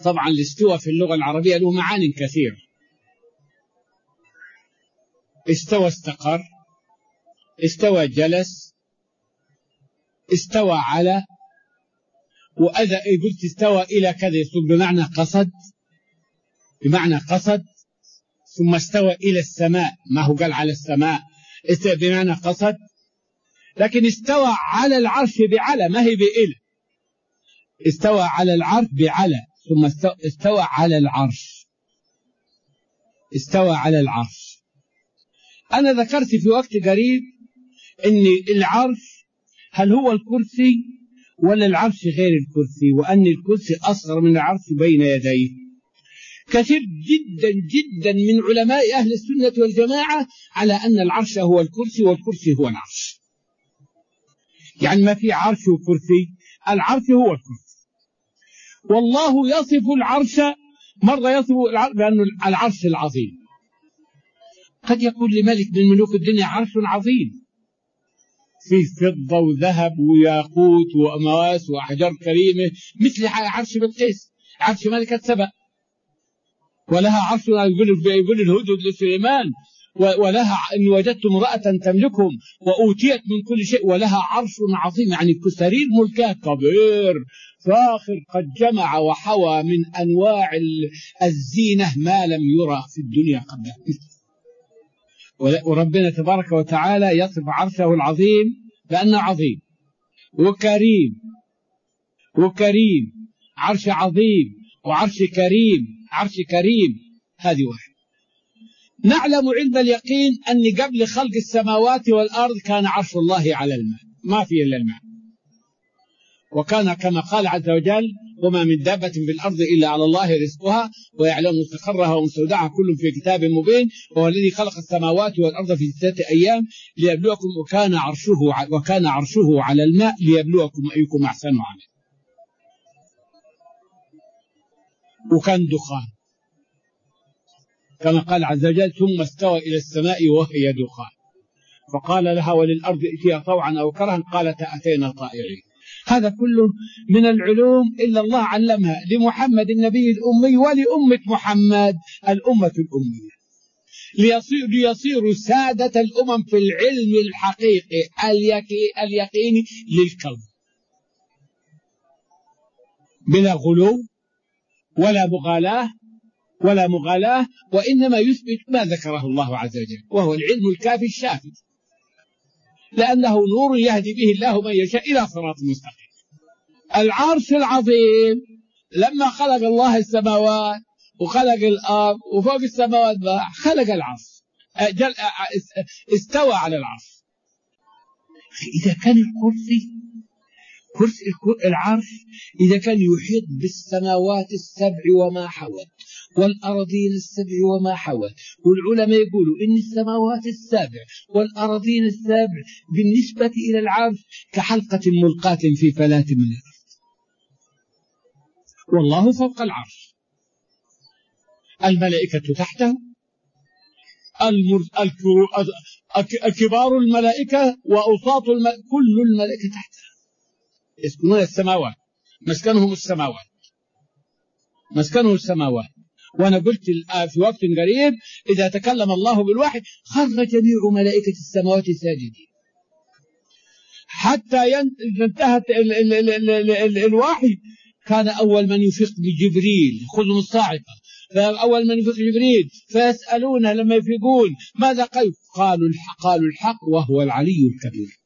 طبعا الاستواء في اللغة العربية له معاني كثيرة. استوى استقر، استوى جلس، استوى على، وإذا قلت استوى إلى كذا يصب بمعنى قصد، بمعنى قصد. ثم استوى إلى السماء، ما هو قال على السماء، استوى بمعنى قصد. لكن استوى على العرش بعلى، ما هي بإلى. استوى على العرش بعلى، ثم استوى على العرش، استوى على العرش. أنا ذكرت في وقت قريب أن العرش هل هو الكرسي ولا العرش غير الكرسي، وأن الكرسي أصغر من العرش بين يديه. كثير جدا جدا من علماء أهل السنة والجماعة على أن العرش هو الكرسي والكرسي هو العرش، يعني ما في عرش وكرسي، العرش هو الكرسي. والله يصف العرش، مرة يصف العرش بأنه العرش العظيم. قد يقول لملك من ملوك الدنيا عرش عظيم فيه فضة وذهب وياقوت وأمواس وأحجار كريمة مثل عرش بلقيس، عرش ملكة سبأ، ولها عرش يقول الهدهد لسليمان، ولها إن وجدت امرأة تملكهم وأوتيت من كل شيء ولها عرش عظيم، يعني سرير ملكها كبير فاخر قد جمع وحوى من أنواع الزينة ما لم يرى في الدنيا قبل. وربنا تبارك وتعالى يصف عرشه العظيم بأنه عظيم وكريم، وكريم عرش عظيم وعرش كريم، عرش كريم. هذه واحد. نعلم علم اليقين أن قبل خلق السماوات والأرض كان عرش الله على الماء، ما في إلا الماء، وكان كما قال عز وجل وما من دابة في الأرض إلا على الله رزقها ويعلم مستقرها ومستودعها كل في كتاب مبين، وهو الذي خلق السماوات والأرض في 6 أيام ليبلوكم، وكان عرشه على الماء ليبلوكم أيكم أحسن عملا. وكان دخان كما قال عز وجل ثم استوى إلى السماء وهي دخان فقال لها وللأرض ائتيا طوعا أو كرها قالت أتينا طائعين. هذا كله من العلوم إلا الله علمها لمحمد النبي الأمي ولأمة محمد الأمة الأمية ليصيروا سادة الأمم في العلم الحقيقي اليقيني للكون بلا غلو ولا مغالاة، وإنما يثبت ما ذكره الله عز وجل وهو العلم الكافي الشافي، لأنه نور يهدي به الله من يشاء إلى صراط مستقيم. العرش العظيم لما خلق الله السماوات وخلق الأرض وفوق السماوات خلق العرش، استوى على العرش. إذا كان كرسي العرش إذا كان يحيط بالسماوات السبع وما حوت والأراضين السبع وما حوت، والعلماء يقولوا إن السماوات السبع والأراضين السبع بالنسبة إلى العرش كحلقة ملقاة في فلاة من الأرض، والله فوق العرش، الملائكة تحته، كبار الملائكة وأوساط الملائكة كل الملائكة تحته يسكنون السماوات، مسكنهم السماوات. وأنا قلت في وقت قريب إذا تكلم الله بالوحي خر جميع ملائكة السماوات ساجدين، حتى انتهت الوحي كان أول من يفيق بجبريل خذهم الصاعقة، فأول من يفيق جبريل فيسألونه لما يفيقون ماذا قالوا الحق وهو العلي الكبير.